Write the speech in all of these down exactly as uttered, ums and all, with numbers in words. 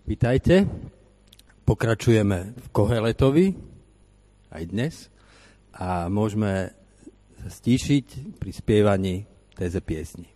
Vítajte. Pokračujeme v Koheletovi aj dnes a môžeme sa stíšiť pri spievaní téze piesni.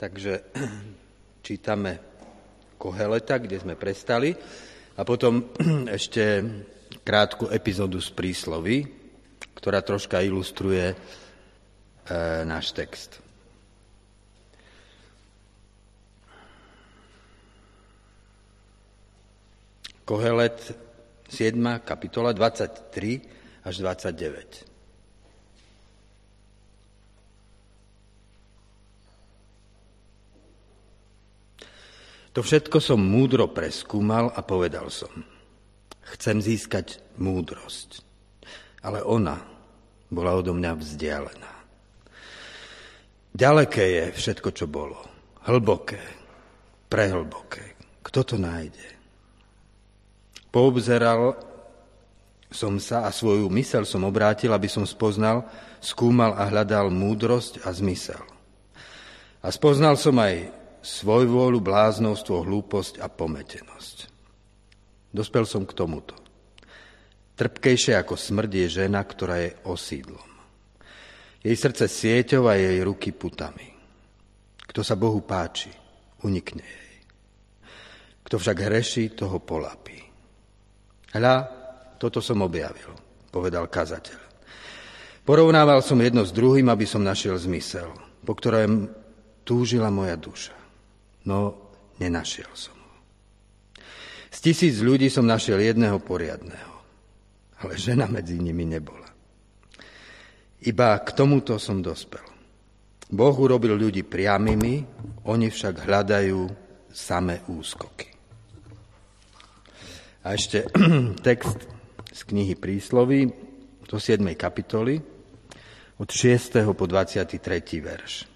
Takže čítame Koheleta, kde sme prestali, a potom ešte krátku epizódu z prísloví, ktorá troška ilustruje e, náš text. Kohelet, siedma kapitola, dvadsaťtri až dvadsaťdeväť. To všetko som múdro preskúmal a povedal som: chcem získať múdrosť, ale ona bola odo mňa vzdialená. Ďaleké je všetko, čo bolo, hlboké, prehlboké. Kto to nájde? Poobzeral som sa a svoju myseľ som obrátil, aby som spoznal, skúmal a hľadal múdrosť a zmysel. A spoznal som aj svojvôľu, bláznovstvo, hlúposť a pometenosť. Dospel som k tomuto. Trpkejšia ako smrť je žena, ktorá je osídlom. Jej srdce sieťou a jej ruky putami. Kto sa Bohu páči, unikne jej. Kto však hreší, toho polapí. Hľa, toto som objavil, povedal kazateľ. Porovnával som jedno s druhým, aby som našiel zmysel, po ktorom túžila moja duša. No, nenašiel som ho. Z tisíc ľudí som našiel jedného poriadného, ale žena medzi nimi nebola. Iba k tomuto som dospel. Boh urobil ľudí priamými, oni však hľadajú samé úskoky. A ešte text z knihy Prísloví, do siedmej kapitoly, od šiesteho po dvadsiaty tretí verš.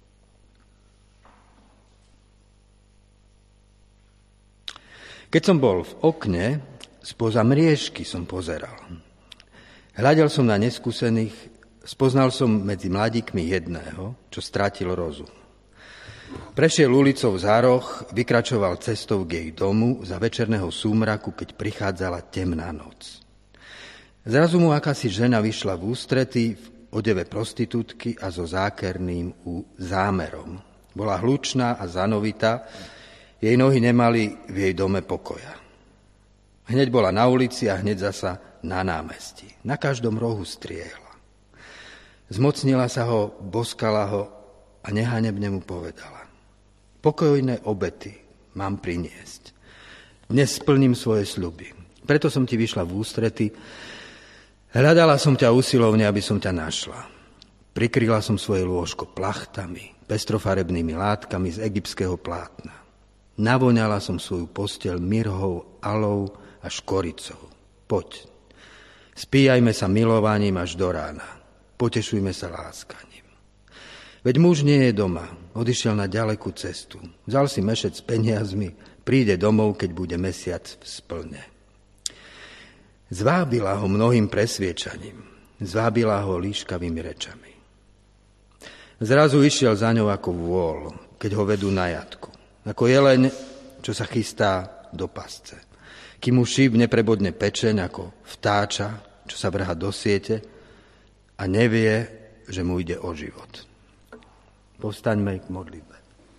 Keď som bol v okne, spoza mriežky som pozeral. Hľadel som na neskúsených, spoznal som medzi mladíkmi jedného, čo stratil rozum. Prešiel ulicou za roh, vykračoval cestou k jej domu za večerného súmraku, keď prichádzala temná noc. Zrazu mu akási žena vyšla v ústrety v odeve prostitútky a so zákerným zámerom. Bola hlučná a zanovitá, jej nohy nemali v jej dome pokoja. Hneď bola na ulici a hneď zasa na námestí. Na každom rohu striehla. Zmocnila sa ho, boskala ho a nehanebne mu povedala: pokojné obety mám priniesť. Dnes splním svoje sľuby. Preto som ti vyšla v ústrety. Hľadala som ťa usilovne, aby som ťa našla. Prikryla som svoje lôžko plachtami, pestrofarebnými látkami z egyptského plátna. Navoňala som svoju posteľ mirhou, alou a škoricou. Poď, spíjajme sa milovaním až do rána. Potešujme sa láskaním. Veď muž nie je doma, odišiel na ďalekú cestu. Vzal si mešec s peniazmi, príde domov, keď bude mesiac v splne. Zvábila ho mnohým presviečaním, zvábila ho líškavými rečami. Zrazu išiel za ňou ako vôl, keď ho vedú na jatku. Ako jeleň, čo sa chystá do pasce. Kým mu šíp neprebodne pečeň ako vtáča, čo sa vrha do siete a nevie, že mu ide o život. Povstaňme k modlitbe.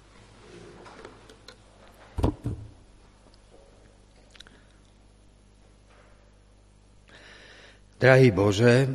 Drahý Bože,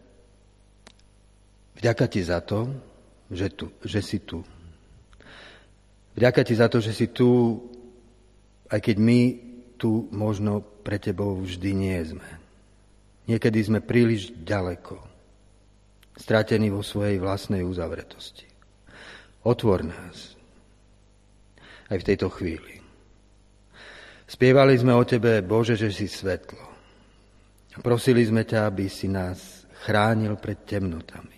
vďaka Ti za to, že, tu, že si tu. Vďaka Ti za to, že si tu, aj keď my tu možno pre Tebou vždy nie sme. Niekedy sme príliš ďaleko, stratení vo svojej vlastnej uzavretosti. Otvor nás aj v tejto chvíli. Spievali sme o Tebe, Bože, že si svetlo. A prosili sme ťa, aby si nás chránil pred temnotami.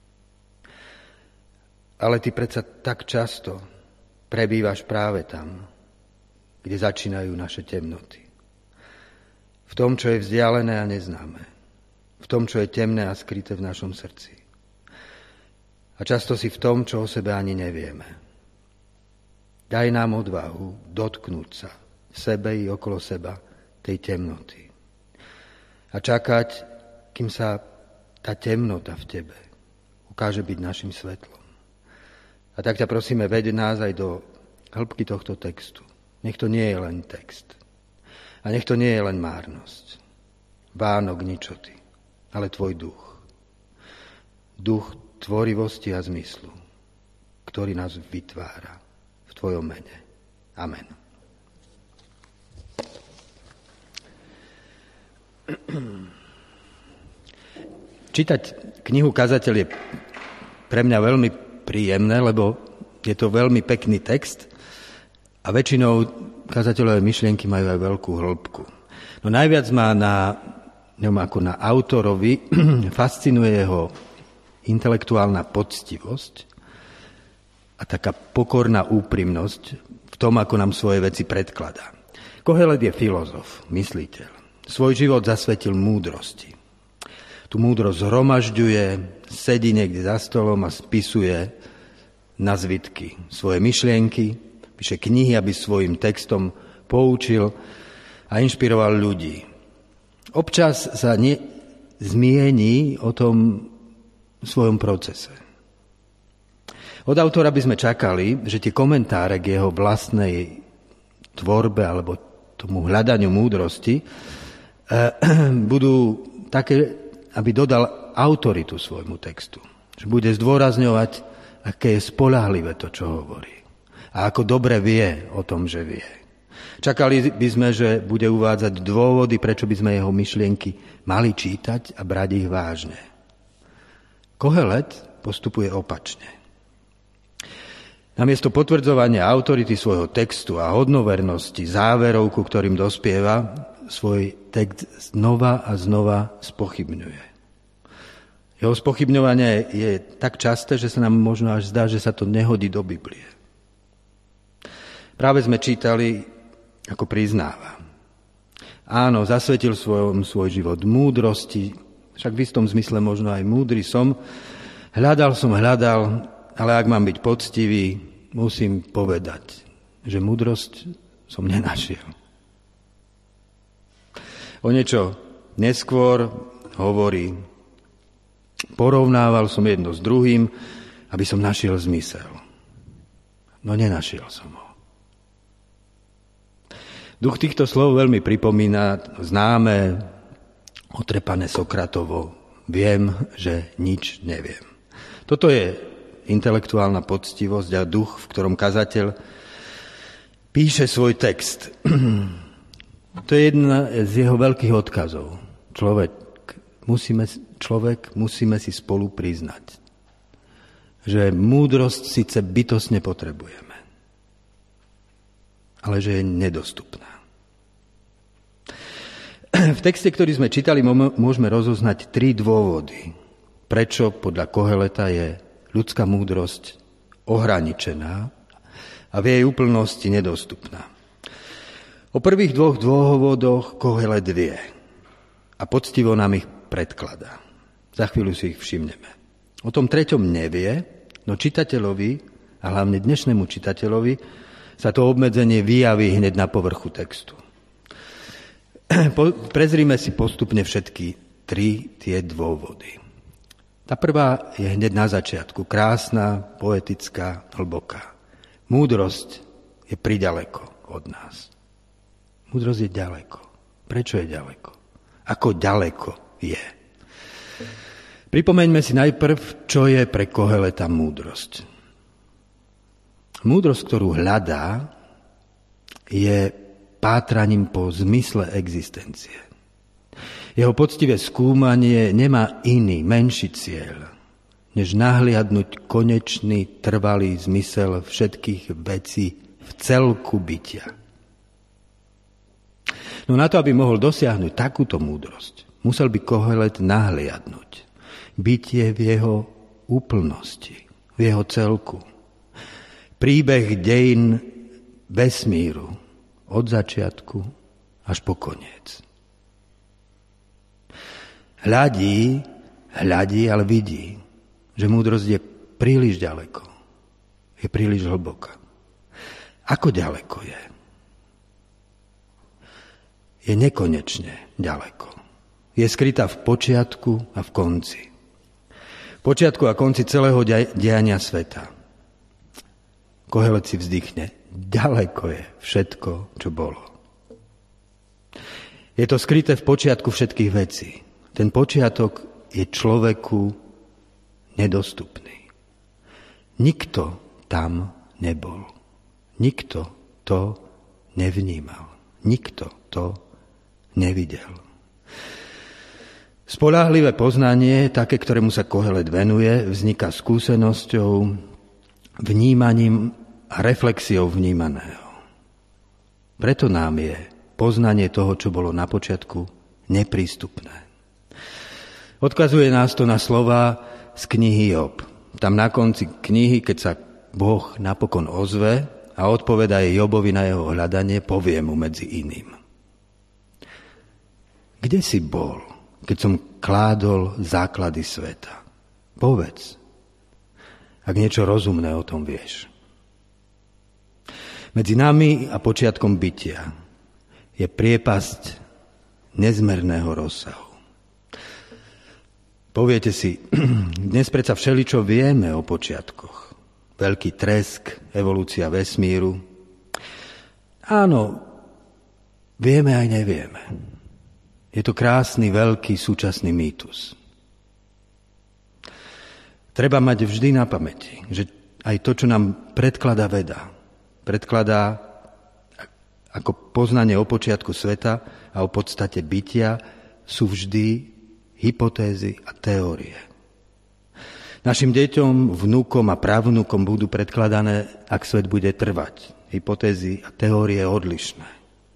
Ale Ty predsa tak často prebývaš práve tam, kde začínajú naše temnoty. V tom, čo je vzdialené a neznáme. V tom, čo je temné a skryté v našom srdci. A často si v tom, čo o sebe ani nevieme. Daj nám odvahu dotknúť sa v sebe i okolo seba tej temnoty. A čakať, kým sa tá temnota v Tebe ukáže byť našim svetlom. A A tak ťa prosíme, veď nás aj do hĺbky tohto textu. Nech to nie je len text. A nech to nie je len márnosť. Vánok ničoty, ale tvoj duch. Duch tvorivosti a zmyslu, ktorý nás vytvára v tvojom mene. Amen. Čítať knihu Kazateľ je pre mňa veľmi príjemné, lebo je to veľmi pekný text a väčšinou kazateľové myšlienky majú aj veľkú hĺbku. No najviac ma na ňom ako na autorovi fascinuje jeho intelektuálna poctivosť a taká pokorná úprimnosť v tom, ako nám svoje veci predkladá. Kohelet je filozof, mysliteľ. Svoj život zasvetil múdrosti. Tu múdrosť zhromažďuje, sedí niekde za stolom a spisuje na zvitky svoje myšlienky, píše knihy, aby svojim textom poučil a inšpiroval ľudí. Občas sa ne, zmiení o tom svojom procese. Od autora by sme čakali, že tie komentáre k jeho vlastnej tvorbe alebo tomu hľadaniu múdrosti eh, budú také, aby dodal autoritu svojmu textu. Že bude zdôrazňovať, aké je spoľahlivé to, čo hovorí. A ako dobre vie o tom, že vie. Čakali by sme, že bude uvádzať dôvody, prečo by sme jeho myšlienky mali čítať a brať ich vážne. Kohelet postupuje opačne. Namiesto potvrdzovania autority svojho textu a hodnovernosti záverov, ku ktorým dospieva, svoj text znova a znova spochybňuje. Jeho spochybňovanie je tak časté, že sa nám možno až zdá, že sa to nehodí do Biblie. Práve sme čítali, ako priznáva. Áno, zasvetil svojom svoj život múdrosti, však v istom zmysle možno aj múdry som. Hľadal som, hľadal, ale ak mám byť poctivý, musím povedať, že múdrosť som nenašiel. O niečo neskôr hovorí, porovnával som jedno s druhým, aby som našiel zmysel. No nenašiel som ho. Duch týchto slov veľmi pripomína známe otrepané Sokratovo. Viem, že nič neviem. Toto je intelektuálna poctivosť a duch, v ktorom kazateľ píše svoj text. To je jedna z jeho veľkých odkazov. Človek musíme, človek musíme si spolu priznať, že múdrosť síce bytostne potrebujeme, ale že je nedostupná. V texte, ktorý sme čítali, môžeme rozoznať tri dôvody, prečo podľa Koheleta je ľudská múdrosť ohraničená a v jej úplnosti nedostupná. O prvých dvoch dôvodoch Kohelet vie a poctivo nám ich predkladá. Za chvíľu si ich všimneme. O tom treťom nevie, no čitateľovi, a hlavne dnešnému čitateľovi, sa to obmedzenie vyjaví hneď na povrchu textu. Prezrime si postupne všetky tri tie dôvody. Tá prvá je hneď na začiatku, krásna, poetická, hlboká. Múdrosť je priďaleko od nás. Múdrosť je ďaleko. Prečo je ďaleko? Ako ďaleko je? Pripomeňme si najprv, čo je pre Koheleta múdrosť. Múdrosť, ktorú hľadá, je pátraním po zmysle existencie. Jeho poctivé skúmanie nemá iný, menší cieľ, než nahliadnúť konečný, trvalý zmysel všetkých vecí v celku bytia. No na to, aby mohol dosiahnuť takúto múdrosť, musel by Kohelet nahliadnúť bytie v jeho úplnosti, v jeho celku. Príbeh dejín vesmíru od začiatku až po koniec. Hľadí, hľadí, ale vidí, že múdrosť je príliš ďaleko. Je príliš hlboká. Ako ďaleko je? Je nekonečne ďaleko. Je skrytá v počiatku a v konci. V počiatku a konci celého diania sveta. Kohelet si vzdychne, ďaleko je všetko, čo bolo. Je to skryté v počiatku všetkých vecí. Ten počiatok je človeku nedostupný. Nikto tam nebol. Nikto to nevnímal. Nikto to nevidel. Spoľahlivé poznanie, také, ktorému sa Kohelet venuje, vzniká skúsenosťou, vnímaním a reflexiou vnímaného. Preto nám je poznanie toho, čo bolo na počiatku, neprístupné. Odkazuje nás to na slova z knihy Job. Tam na konci knihy, keď sa Boh napokon ozve a odpovedá Jobovi na jeho hľadanie, povie mu medzi iným: Kde si bol, keď som kládol základy sveta? Povedz, ak niečo rozumné o tom vieš. Medzi nami a počiatkom bytia je priepasť nezmerného rozsahu. Poviete si, dnes predsa všeličo vieme o počiatkoch. Veľký tresk, evolúcia vesmíru. Áno, vieme aj nevieme. Je to krásny, veľký, súčasný mýtus. Treba mať vždy na pamäti, že aj to, čo nám predkladá veda, predkladá ako poznanie o počiatku sveta a o podstate bytia, sú vždy hypotézy a teórie. Našim deťom, vnúkom a pravnúkom budú predkladané, ak svet bude trvať. Hypotézy a teórie odlišné.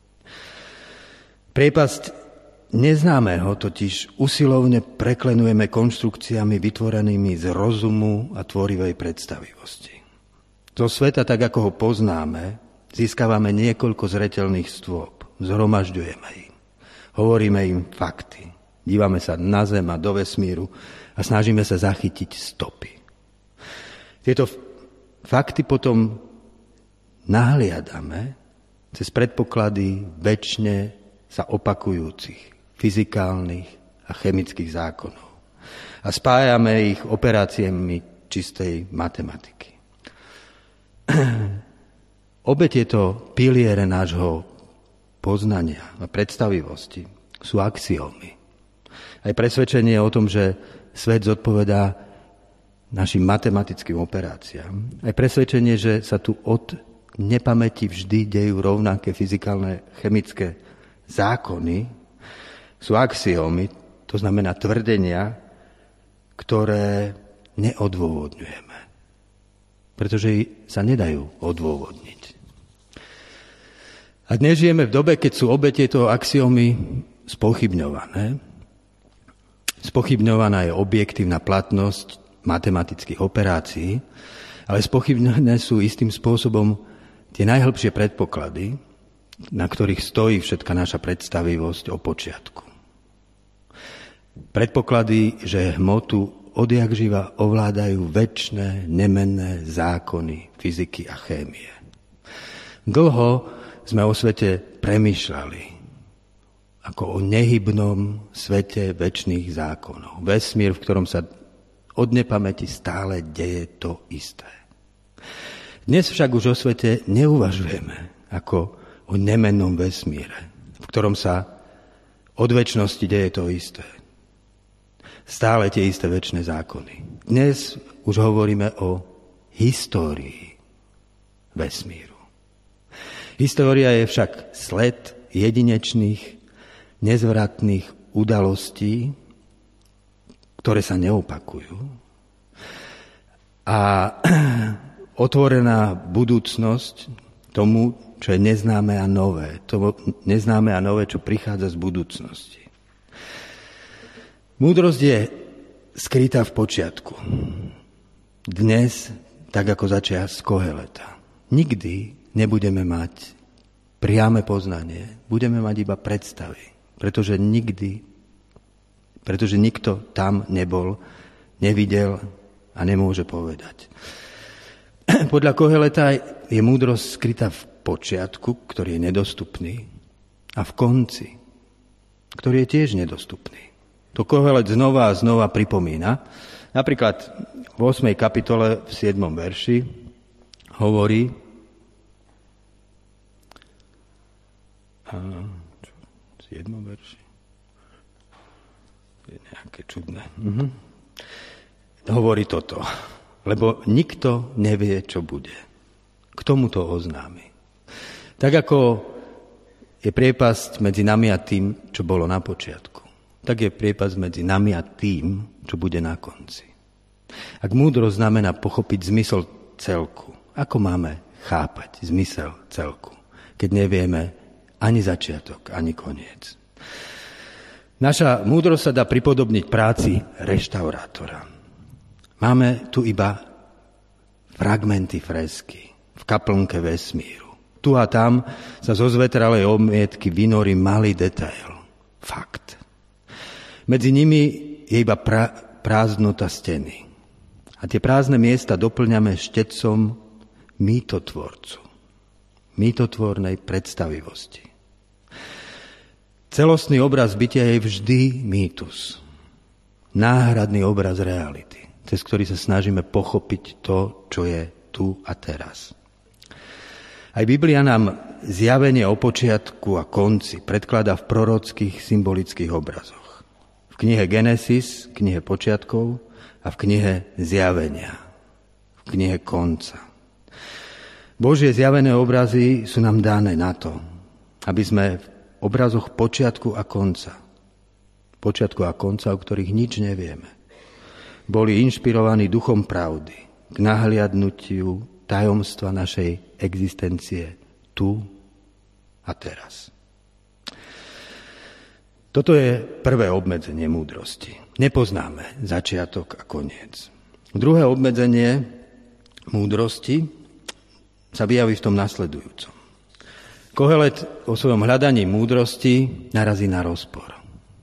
Priepasť neznámeho totiž usilovne preklenujeme konštrukciami vytvorenými z rozumu a tvorivej predstavivosti. Zo sveta, tak ako ho poznáme, získavame niekoľko zreteľných stôp, zhromažďujeme ich, hovoríme im fakty, dívame sa na zem a do vesmíru a snažíme sa zachytiť stopy. Tieto fakty potom nahliadame cez predpoklady večne sa opakujúcich fyzikálnych a chemických zákonov a spájame ich operáciami čistej matematiky. Obe tieto piliere nášho poznania a predstavivosti sú axiómy. Aj presvedčenie o tom, že svet zodpovedá našim matematickým operáciám. Aj presvedčenie, že sa tu od nepamäti vždy dejú rovnaké fyzikálne chemické zákony, sú axiómy, to znamená tvrdenia, ktoré neodôvodňujeme, pretože sa nedajú odôvodniť. A dnes žijeme v dobe, keď sú obe tieto axiómy spochybňované. Spochybňovaná je objektívna platnosť matematických operácií, ale spochybňované sú istým spôsobom tie najhlbšie predpoklady, na ktorých stojí všetka naša predstavivosť o počiatku. Predpoklady, že hmotu odjakživa ovládajú večné, nemenné zákony fyziky a chémie. Dlho sme o svete premýšľali ako o nehybnom svete večných zákonov. Vesmír, v ktorom sa od nepamäti stále deje to isté. Dnes však už o svete neuvažujeme ako o nemennom vesmíre, v ktorom sa od večnosti deje to isté. Stále tie isté večné zákony. Dnes už hovoríme o histórii vesmíru. História je však sled jedinečných, nezvratných udalostí, ktoré sa neopakujú. A otvorená budúcnosť tomu, čo je neznáme a nové. To neznáme a nové, čo prichádza z budúcnosti. Múdrosť je skrytá v počiatku. Dnes, tak ako začias Koheleta. Nikdy nebudeme mať priame poznanie, budeme mať iba predstavy, pretože nikdy, pretože nikto tam nebol, nevidel a nemôže povedať. Podľa Koheleta je múdrosť skrytá v počiatku, ktorý je nedostupný, a v konci, ktorý je tiež nedostupný. To Kohelet znova a znova pripomína. Napríklad v ôsmej kapitole v siedmom verši hovorí, a čo, v siedmom verši, je nejaké čudné. Mhm. Hovorí toto, lebo nikto nevie, čo bude. Kto mu to oznámi? Tak ako je priepasť medzi nami a tým, čo bolo na počiatku, tak je priepasť medzi nami a tým, čo bude na konci. Ak múdrosť znamená pochopiť zmysel celku, ako máme chápať zmysel celku, keď nevieme ani začiatok, ani koniec. Naša múdrosť sa dá pripodobniť práci reštaurátora. Máme tu iba fragmenty fresky v kaplnke vesmíru. Tu a tam sa zo zvetralej omietky vynorí malý detail. Fakt. Medzi nimi je iba pra- prázdnota steny. A tie prázdne miesta doplňame štecom mýtotvorcu. Mýtotvornej predstavivosti. Celostný obraz bytia je vždy mýtus. Náhradný obraz reality, cez ktorý sa snažíme pochopiť to, čo je tu a teraz. Aj Biblia nám zjavenie o počiatku a konci predkladá v prorockých symbolických obrazoch. V knihe Genesis, knihe počiatkov a v knihe Zjavenia, v knihe konca. Božie zjavené obrazy sú nám dané na to, aby sme v obrazoch počiatku a konca, počiatku a konca, o ktorých nič nevieme, boli inšpirovaní duchom pravdy k nahliadnutiu tajomstva našej existencie tu a teraz. Toto je prvé obmedzenie múdrosti. Nepoznáme začiatok a koniec. Druhé obmedzenie múdrosti sa vyjaví v tom nasledujúcom. Kohelet o svojom hľadaní múdrosti narazí na rozpor.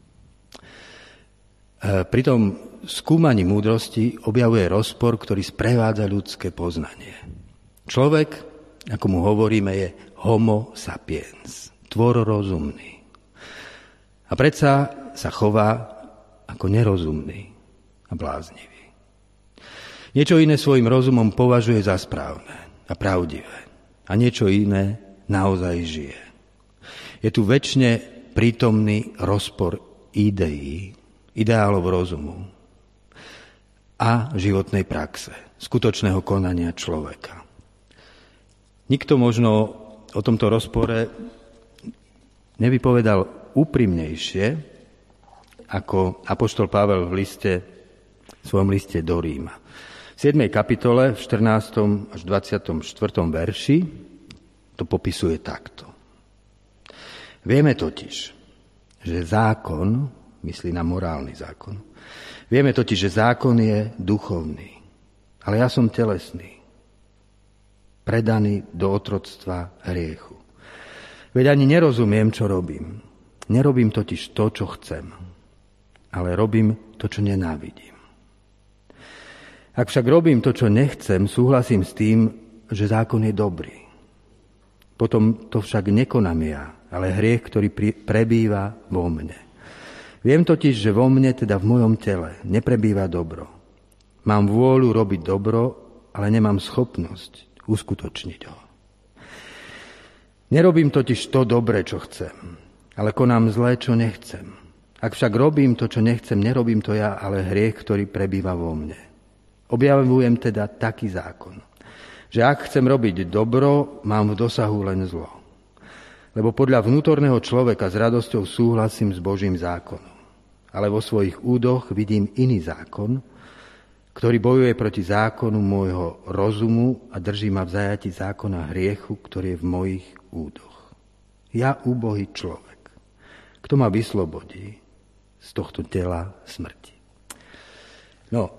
Pri tom skúmaní múdrosti objavuje rozpor, ktorý sprevádza ľudské poznanie. Človek, ako mu hovoríme, je homo sapiens, tvor rozumný. A predsa sa chová ako nerozumný a bláznivý. Niečo iné svojim rozumom považuje za správne a pravdivé. A niečo iné naozaj žije. Je tu večne prítomný rozpor ideí, ideálov rozumu a životnej praxe, skutočného konania človeka. Nikto možno o tomto rozpore nevypovedal úprimnejšie ako apoštol Pavel v liste, v svojom liste do Ríma. V siedmej kapitole, v štrnástom až dvadsiatom štvrtom verši to popisuje takto. Vieme totiž, že zákon, myslí na morálny zákon, vieme totiž, že zákon je duchovný, ale ja som telesný, predaný do otroctva hriechu. Veď ani nerozumiem, čo robím. Nerobím totiž to, čo chcem, ale robím to, čo nenávidím. Ak však robím to, čo nechcem, súhlasím s tým, že zákon je dobrý. Potom to však nekonám ja, ale hriech, ktorý prebýva vo mne. Viem totiž, že vo mne, teda v mojom tele, neprebýva dobro. Mám vôľu robiť dobro, ale nemám schopnosť uskutočniť ho. Nerobím totiž to dobre, čo chcem, ale konám zlé, čo nechcem. Ak však robím to, čo nechcem, nerobím to ja, ale hriech, ktorý prebýva vo mne. Objavujem teda taký zákon, že ak chcem robiť dobro, mám v dosahu len zlo. Lebo podľa vnútorného človeka s radosťou súhlasím s Božím zákonom. Ale vo svojich údoch vidím iný zákon, ktorý bojuje proti zákonu môjho rozumu a drží ma v zajati zákona hriechu, ktorý je v mojich údoch. Ja, úbohý človek, kto ma vyslobodí z tohto tela smrti. No,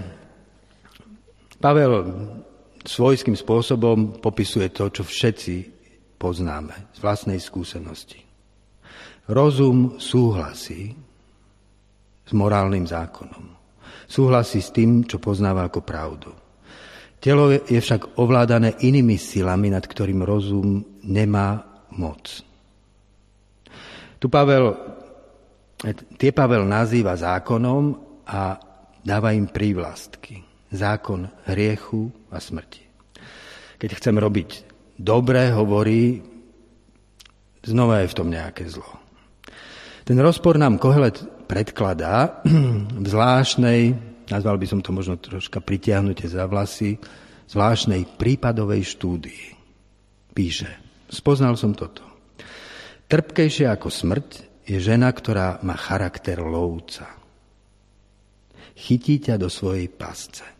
Pavel svojským spôsobom popisuje to, čo všetci poznáme z vlastnej skúsenosti. Rozum súhlasí s morálnym zákonom. Súhlasí s tým, čo poznáva ako pravdu. Telo je však ovládané inými silami, nad ktorým rozum nemá moc. Tu Pavel, tie Pavel nazýva zákonom a dáva im prívlastky. Zákon hriechu a smrti. Keď chcem robiť dobre, hovorí, znova je v tom nejaké zlo. Ten rozpor nám Kohelet predkladá v zvláštnej, nazval by som to možno troška pritiahnutie za vlasy, zvláštnej prípadovej štúdii. Píše, spoznal som toto. Trpkejšia ako smrť je žena, ktorá má charakter lovca. Chytí ťa do svojej pasce. E,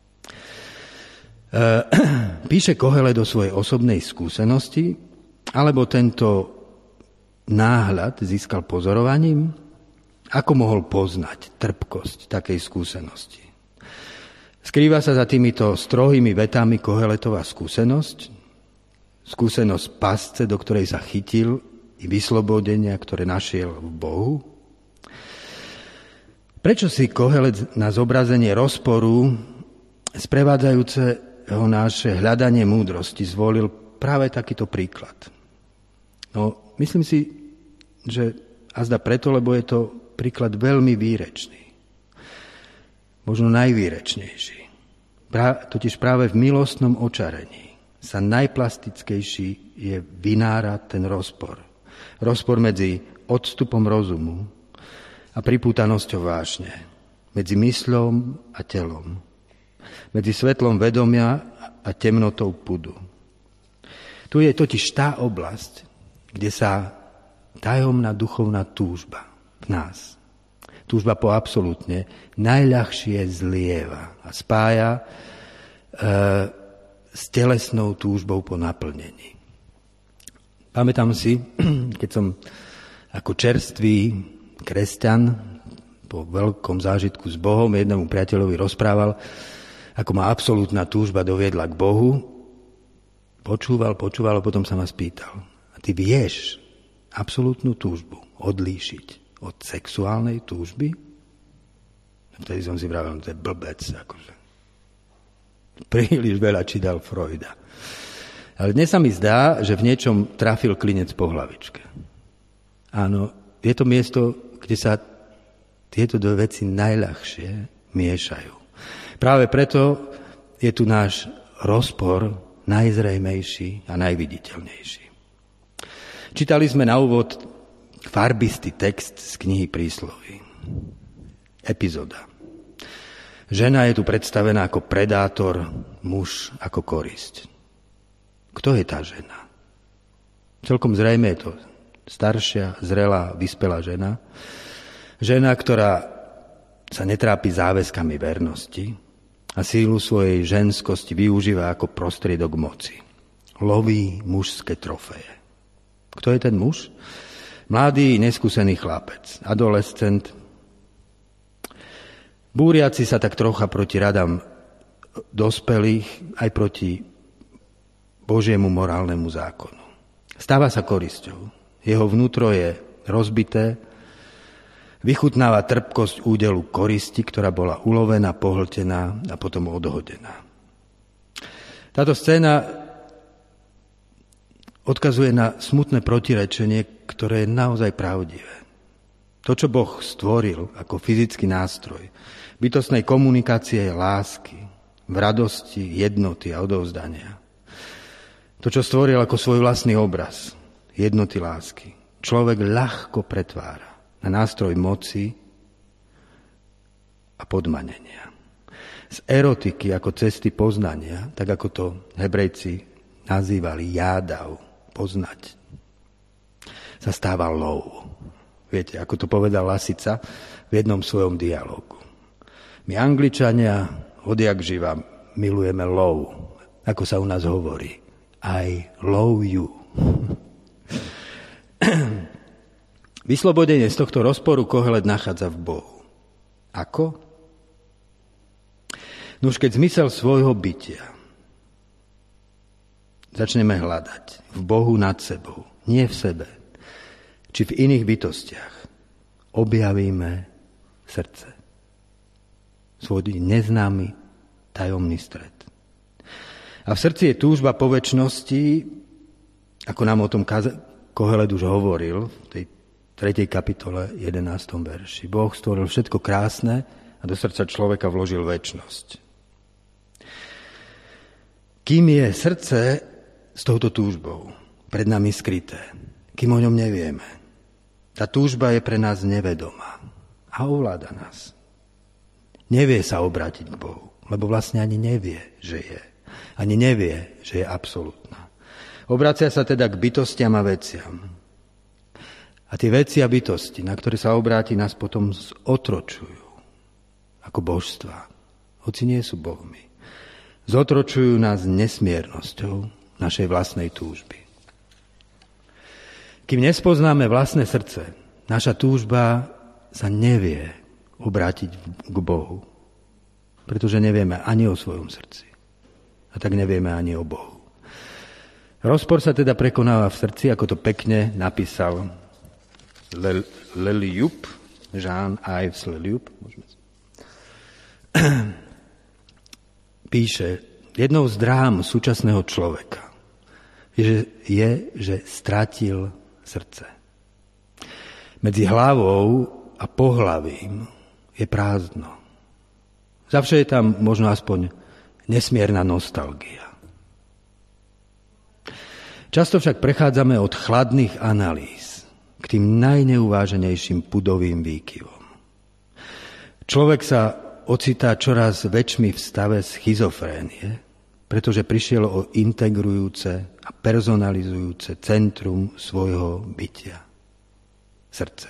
píše Kohelet do svojej osobnej skúsenosti, alebo tento náhľad získal pozorovaním? Ako mohol poznať trpkosť takej skúsenosti? Skrýva sa za týmito strohými vetami Koheletová skúsenosť, skúsenosť pasce, do ktorej sa chytil, i vyslobodenia, ktoré našiel v Bohu. Prečo si Kohelet na zobrazenie rozporu sprevádzajúceho naše hľadanie múdrosti zvolil práve takýto príklad? No, myslím si, že azda preto, lebo je to príklad veľmi výrečný. Možno najvýrečnejší. Pra, totiž práve v milostnom očarení sa najplastickejší je vynárať ten rozpor. Rozpor medzi odstupom rozumu a pripútanosťou vášne. Medzi mysľou a telom. Medzi svetlom vedomia a temnotou pudu. Tu je totiž tá oblasť, kde sa tajomná duchovná túžba v nás, túžba po absolútne, najľahšie zlieva a spája e, s telesnou túžbou po naplnení. Pamätám si, keď som ako čerstvý kresťan po veľkom zážitku s Bohom jednému priateľovi rozprával, ako ma absolútna túžba doviedla k Bohu. Počúval, počúval a potom sa ma spýtal. A ty vieš absolútnu túžbu odlíšiť od sexuálnej túžby? A vtedy som si vravel, to je blbec. Akože. Príliš veľa čítal Freuda. Ale dnes sa mi zdá, že v niečom trafil klinec po hlavičke. Áno, je to miesto, kde sa tieto dve veci najľahšie miešajú. Práve preto je tu náš rozpor najzrejmejší a najviditeľnejší. Čítali sme na úvod farbistý text z knihy Prísloví. Epizóda. Žena je tu predstavená ako predátor, muž ako korisť. Kto je tá žena? Celkom zrejme je to staršia, zrelá, vyspelá žena. Žena, ktorá sa netrápi záväzkami vernosti a sílu svojej ženskosti využíva ako prostriedok moci. Loví mužské trofeje. Kto je ten muž? Mladý, neskúsený chlapec, adolescent, búriaci sa tak trocha proti radám dospelých, aj proti Božiemu morálnemu zákonu. Stáva sa korisťou. Jeho vnútro je rozbité, vychutnáva trpkosť údelu koristi, ktorá bola ulovená, pohltená a potom odhodená. Táto scéna odkazuje na smutné protirečenie, ktoré je naozaj pravdivé. To, čo Boh stvoril ako fyzický nástroj bytostnej komunikácie lásky, v radosti, jednoty a odovzdania. To, čo stvoril ako svoj vlastný obraz, jednoty lásky, človek ľahko pretvára na nástroj moci a podmanenia. Z erotiky ako cesty poznania, tak ako to Hebrejci nazývali jádav, poznať, sa stáva lov. Viete, ako to povedal Lasica v jednom svojom dialógu. My Angličania odjak živa milujeme lov, ako sa u nás hovorí. I love you. Vyslobodenie z tohto rozporu Kohelet nachádza v Bohu. Ako? Nuž keď zmysel svojho bytia začneme hľadať v Bohu nad sebou, nie v sebe, či v iných bytostiach, objavíme srdce. Svoj neznámy tajomný stred. A v srdci je túžba po večnosti, ako nám o tom Kohelet už hovoril v tej tretej kapitole jedenástom verši. Boh stvoril všetko krásne a do srdca človeka vložil večnosť. Kým je srdce s touto túžbou pred nami skryté, kým o ňom nevieme, tá túžba je pre nás nevedomá a ovláda nás. Nevie sa obrátiť k Bohu, lebo vlastne ani nevie, že je. Ani nevie, že je absolútna. Obracia sa teda k bytostiam a veciam. A tie veci a bytosti, na ktoré sa obráti, nás potom zotročujú ako božstvá, hoci nie sú bohmi. Zotročujú nás nesmiernosťou našej vlastnej túžby. Kým nespoznáme vlastné srdce, naša túžba sa nevie obrátiť k Bohu, pretože nevieme ani o svojom srdci. A tak nevieme ani o Bohu. Rozpor sa teda prekonáva v srdci, ako to pekne napísal Leliup, Jean-Yves Leliup, píše, jednou z drám súčasného človeka je, že, je, že stratil srdce. Medzi hlavou a pohlavím je prázdno. Zavše je tam možno aspoň nesmierna nostalgia. Často však prechádzame od chladných analýz k tým najneuváženejším pudovým výkyvom. Človek sa ocitá čoraz väčšmi v stave schizofrénie, pretože prišiel o integrujúce a personalizujúce centrum svojho bytia. Srdce.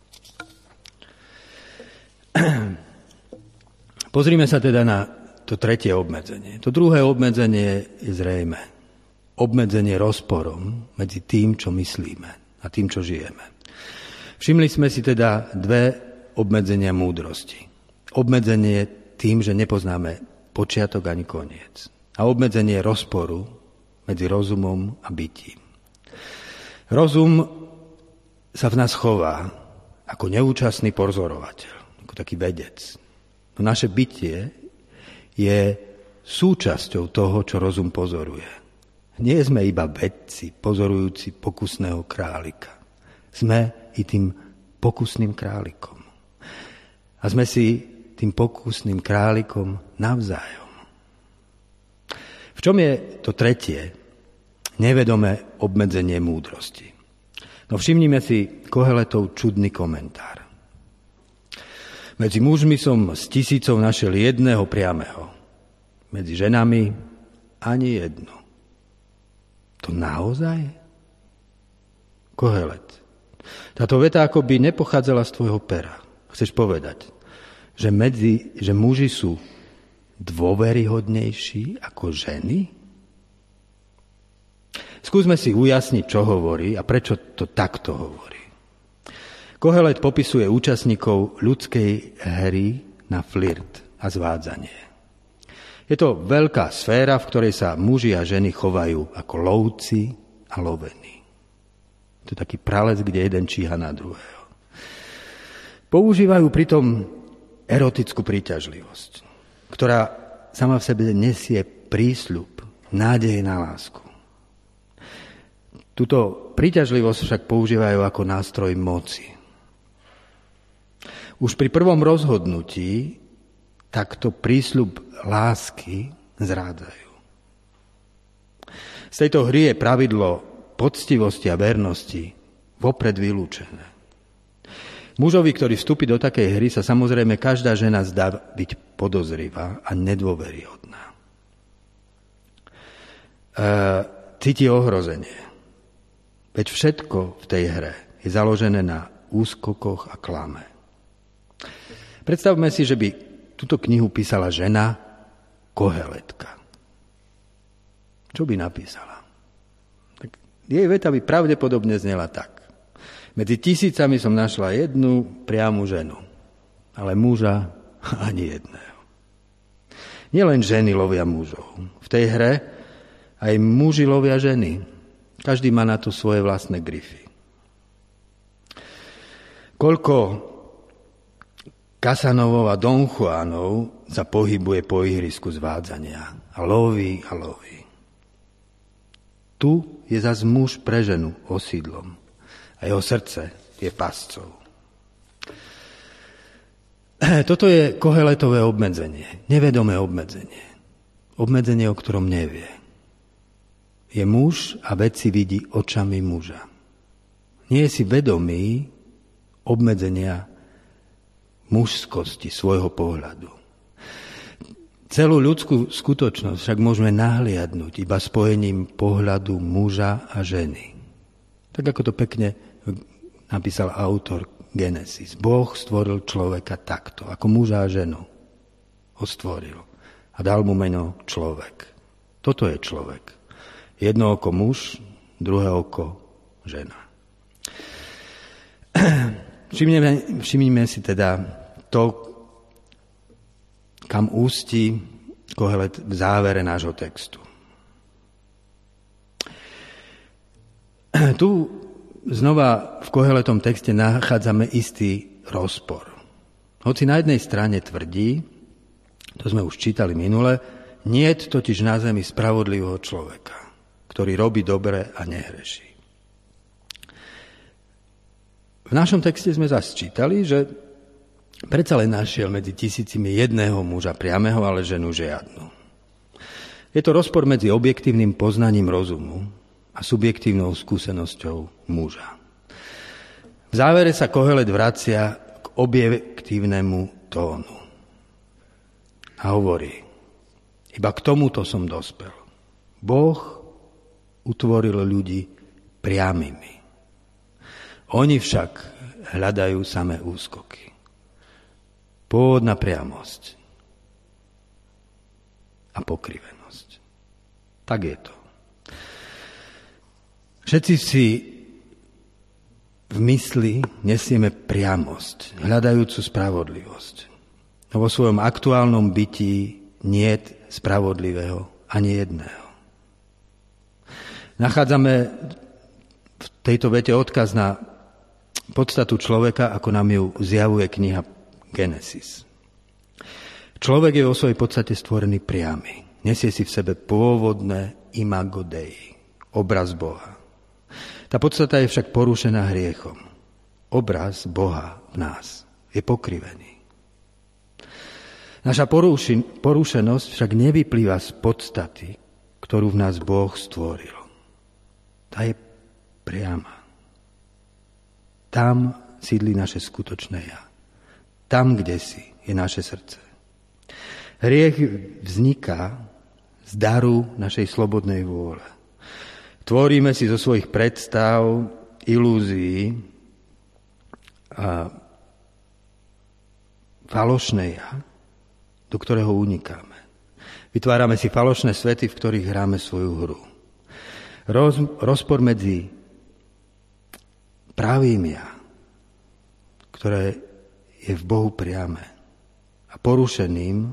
Pozrime sa teda na to tretie obmedzenie. To druhé obmedzenie je zrejme. Obmedzenie rozporom medzi tým, čo myslíme a tým, čo žijeme. Všimli sme si teda dve obmedzenia múdrosti. Obmedzenie tým, že nepoznáme počiatok ani koniec. A obmedzenie rozporu medzi rozumom a bytím. Rozum sa v nás chová ako neúčastný pozorovateľ, ako taký vedec. No naše bytie je súčasťou toho, čo rozum pozoruje. Nie sme iba vedci, pozorujúci pokusného králika. Sme i tým pokusným králikom. A sme si tým pokusným králikom navzájom. V čom je to tretie, nevedomé obmedzenie múdrosti? No všimnime si Koheletov čudný komentár. Medzi mužmi som z tisícov našiel jedného priameho. Medzi ženami ani jednu. To naozaj? Kohelet. Táto veta akoby nepochádzala z tvojho pera. Chceš povedať, že, medzi, že muži sú dôveryhodnejší ako ženy? Skúsme si ujasniť, čo hovorí a prečo to takto hovorí. Kohelet popisuje účastníkov ľudskej hry na flirt a zvádzanie. Je to veľká sféra, v ktorej sa muži a ženy chovajú ako lovci a lovení. To je taký pralec, kde jeden číha na druhého. Používajú pritom erotickú príťažlivosť, ktorá sama v sebe nesie prísľub, nádej na lásku. Túto príťažlivosť však používajú ako nástroj moci. Už pri prvom rozhodnutí takto prísľub lásky zrádzajú. Z tejto hry je pravidlo poctivosti a vernosti vopred vylúčené. Mužovi, ktorý vstúpi do takej hry, sa samozrejme každá žena zdá byť podozrivá a nedôveryhodná. E, cíti ohrozenie. Veď všetko v tej hre je založené na úskokoch a klame. Predstavme si, že by túto knihu písala žena Koheletka. Čo by napísala? Tak jej veta by pravdepodobne znela tak. Medzi tisícami som našla jednu priamu ženu, ale muža ani jedného. Nielen ženy lovia mužov. V tej hre aj muži lovia ženy. Každý má na to svoje vlastné grify. Koľko Kasanovov a Don Juanov sa pohybuje po ihrisku zvádzania a loví a loví. Tu je zas muž pre ženu osídlom a jeho srdce je pascov. Toto je Koheletové obmedzenie, nevedomé obmedzenie. Obmedzenie, o ktorom nevie. je muž a vec si vidí očami muža. Nie je si vedomý obmedzenia mužskosti svojho pohľadu. Celú ľudskú skutočnosť však môžeme nahliadnúť iba spojením pohľadu muža a ženy. Tak ako to pekne napísal autor Genesis. Boh stvoril človeka takto, ako muža a ženu ho stvoril a dal mu meno človek. Toto je človek. Jedno oko muž, druhé oko žena. Všimneme, všimnime si teda to, kam ústí Kohelet v závere nášho textu. Tu znova v Koheletom texte nachádzame istý rozpor. Hoci na jednej strane tvrdí, to sme už čítali minule, niet totiž na zemi spravodlivého človeka, ktorý robí dobre a nehreší. V našom texte sme zase čítali, že predsa len našiel medzi tisícimi jedného muža priameho, ale ženu žiadnu. Je to rozpor medzi objektívnym poznaním rozumu a subjektívnou skúsenosťou muža. V závere sa Kohelet vracia k objektívnemu tónu a hovorí: iba k tomuto som dospel. Boh utvoril ľudí priamými. Oni však hľadajú samé úskoky. Pôvodná priamosť a pokrivenosť. Tak je to. Všetci si v mysli nesieme priamosť, hľadajúcu spravodlivosť. No vo svojom aktuálnom bytí niet spravodlivého ani jedného. Nachádzame v tejto vete odkaz na podstatu človeka, ako nám ju zjavuje kniha Genesis. Človek je vo svojej podstate stvorený priamy. Nesie si v sebe pôvodné imago Dei, obraz Boha. Tá podstata je však porušená hriechom. Obraz Boha v nás je pokrivený. Naša poruši, porušenosť však nevyplýva z podstaty, ktorú v nás Boh stvoril. Tá je priama. Tam sídli naše skutočné ja. Tam, kde si, je naše srdce. Hriech vzniká z daru našej slobodnej vôle. Tvoríme si zo svojich predstav, ilúzií a falošné ja, do ktorého unikáme. Vytvárame si falošné svety, v ktorých hráme svoju hru. Roz, rozpor medzi pravým ja, ktoré je v Bohu priame, a porušeným,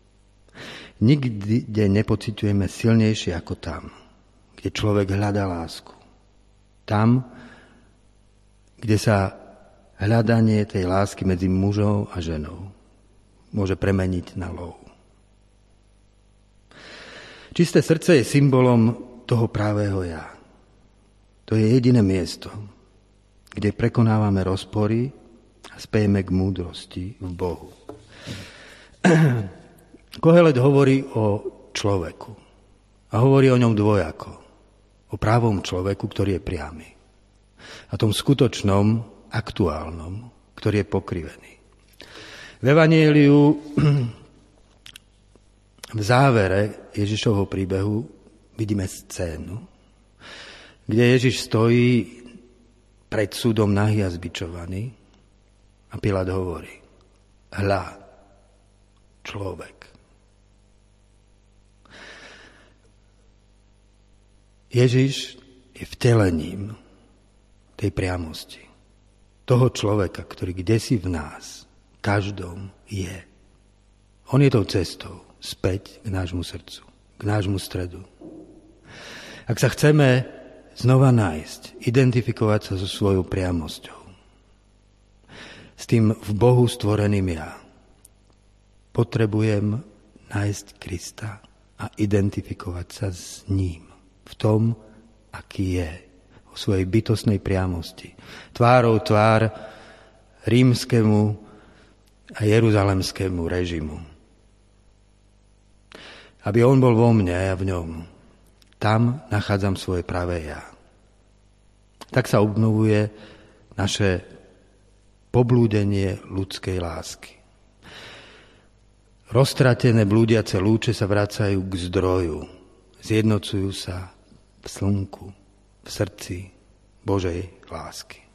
nikdy nepociťujeme silnejšie ako tam, kde človek hľadá lásku. Tam, kde sa hľadanie tej lásky medzi mužom a ženou môže premeniť na lov. Čisté srdce je symbolom toho pravého ja. To je jediné miesto, kde prekonávame rozpory a spejeme k múdrosti v Bohu. Kohelet hovorí o človeku a hovorí o ňom dvojako. O pravom človeku, ktorý je priamy. A tom skutočnom, aktuálnom, ktorý je pokrivený. V Evanjeliu v závere Ježišovho príbehu vidíme scénu, kde Ježiš stojí pred súdom nahý a zbičovaný a Pilát hovorí: hľa, človek. Ježiš je vtelením tej priamosti. Toho človeka, ktorý kdesi v nás, každom je. On je tou cestou späť k nášmu srdcu, k nášmu stredu. Ak sa chceme znova nájsť, identifikovať sa so svojou priamosťou, s tým v Bohu stvoreným ja, potrebujem nájsť Krista a identifikovať sa s ním v tom, aký je, o svojej bytostnej priamosti. Tvárou tvár rímskemu a jeruzalemskému režimu. Aby on bol vo mne a v ňom. tam nachádzam svoje pravé ja. Tak sa obnovuje naše poblúdenie ľudskej lásky. Roztratené blúdiace lúče sa vracajú k zdroju, zjednocujú sa v slnku, v srdci Božej lásky.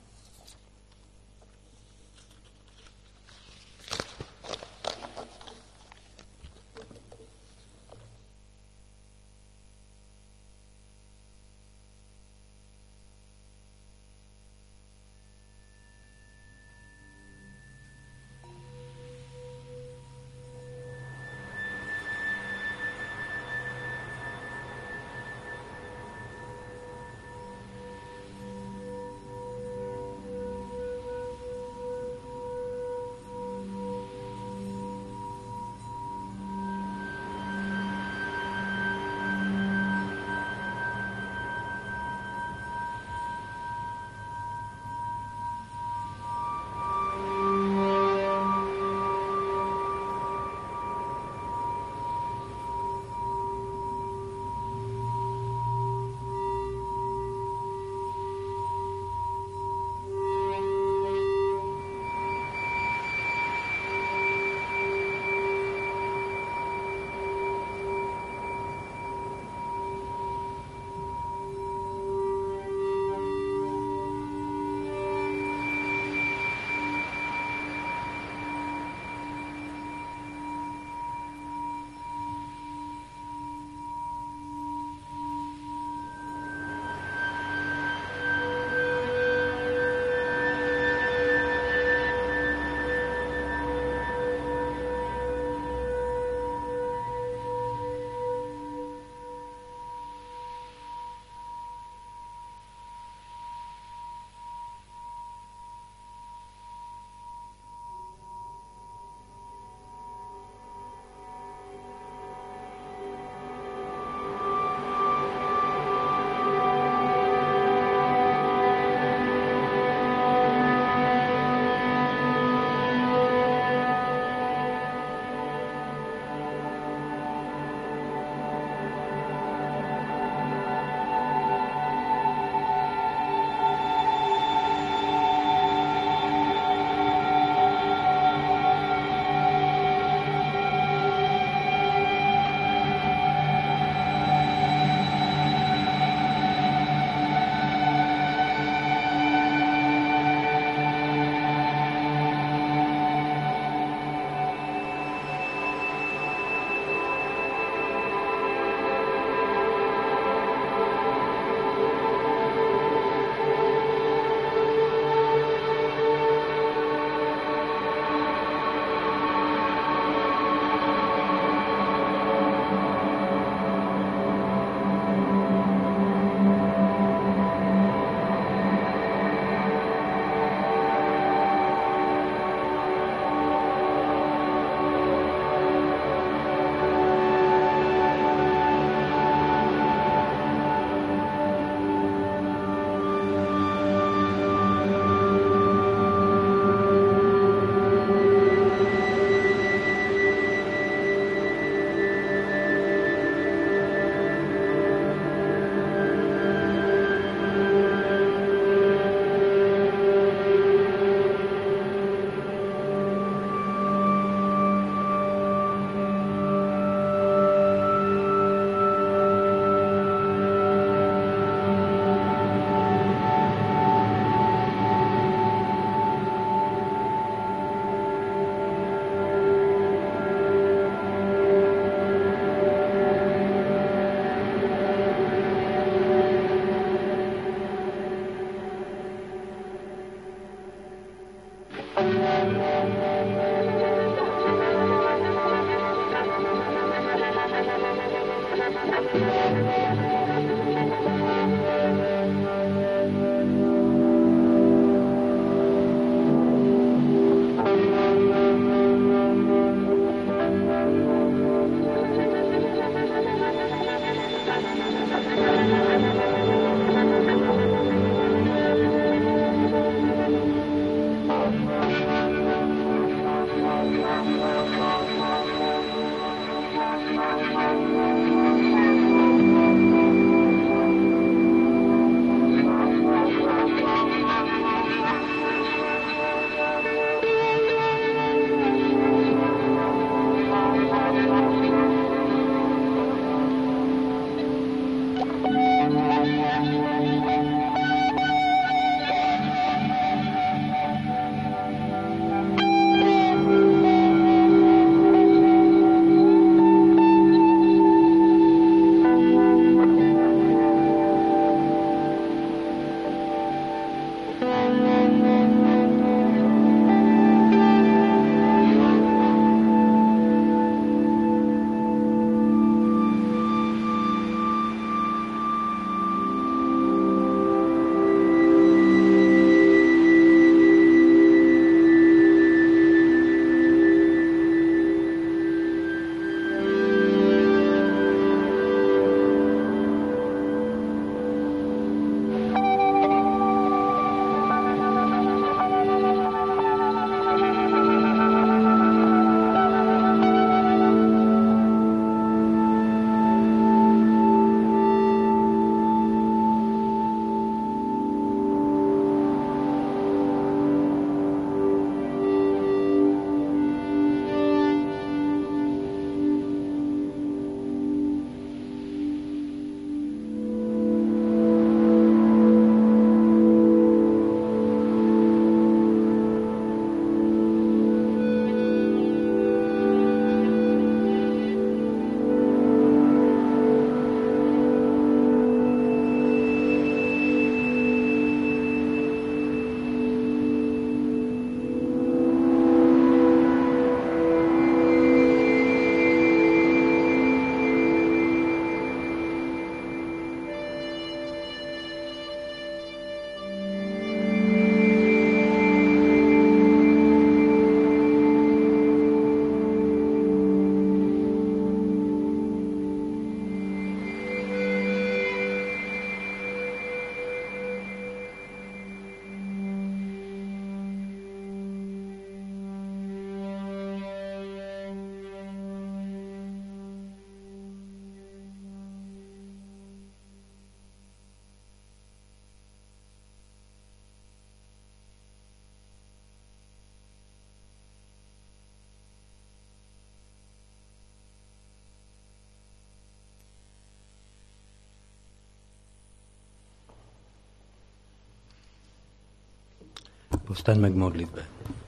Postaňme k modlitbe.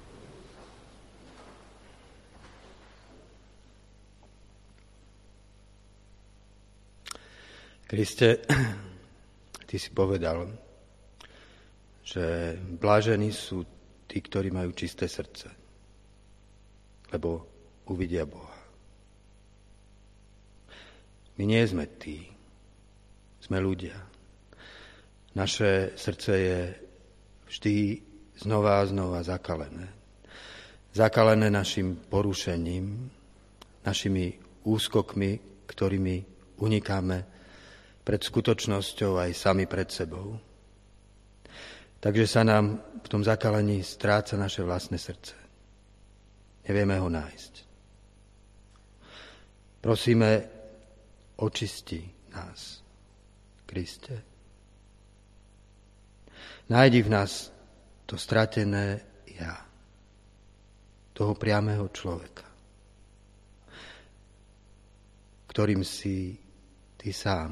Kriste, Ty si povedal, že blážení sú tí, ktorí majú čisté srdce, lebo uvidia Boha. My nie sme tí, sme ľudia. Naše srdce je vždy znova a znova zakalené. Zakalené našim porušením, našimi úskokmi, ktorými unikáme pred skutočnosťou aj sami pred sebou. Takže sa nám v tom zakalení stráca naše vlastné srdce. Nevieme ho nájsť. Prosíme, očisti nás, Kriste. Nájdi v nás to stratené ja, toho priamého človeka, ktorým si Ty sám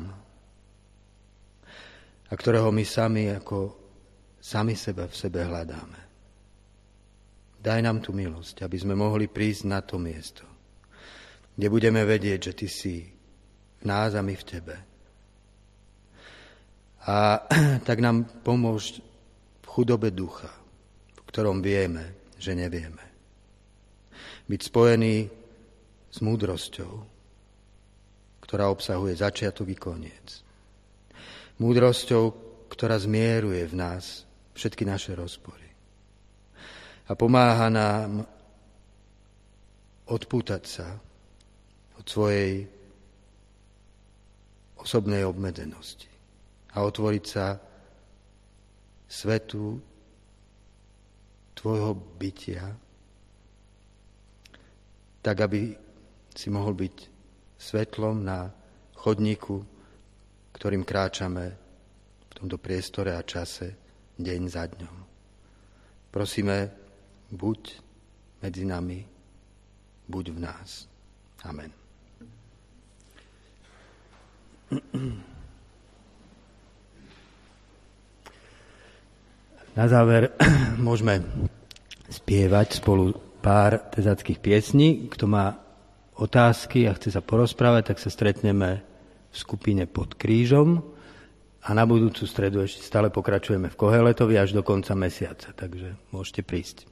a ktorého my sami ako sami seba v sebe hľadáme. Daj nám tú milosť, aby sme mohli prísť na to miesto, kde budeme vedieť, že Ty si v nás a my v Tebe. A tak nám pomôž v chudobe ducha, v ktorom vieme, že nevieme. Byť spojený s múdrosťou, ktorá obsahuje začiatok i koniec. Múdrosťou, ktorá zmieruje v nás všetky naše rozpory. A pomáha nám odpútať sa od svojej osobnej obmedzenosti a otvoriť sa svetu tvojho bytia, tak aby si mohol byť svetlom na chodníku, ktorým kráčame v tomto priestore a čase deň za dňom. Prosíme, buď medzi nami, buď v nás. Amen. Na záver môžeme spievať spolu pár tezáckých piesní. Kto má otázky a chce sa porozprávať, tak sa stretneme v skupine Pod krížom a na budúcu stredu ešte stále pokračujeme v Koheletovi až do konca mesiaca, takže môžete prísť.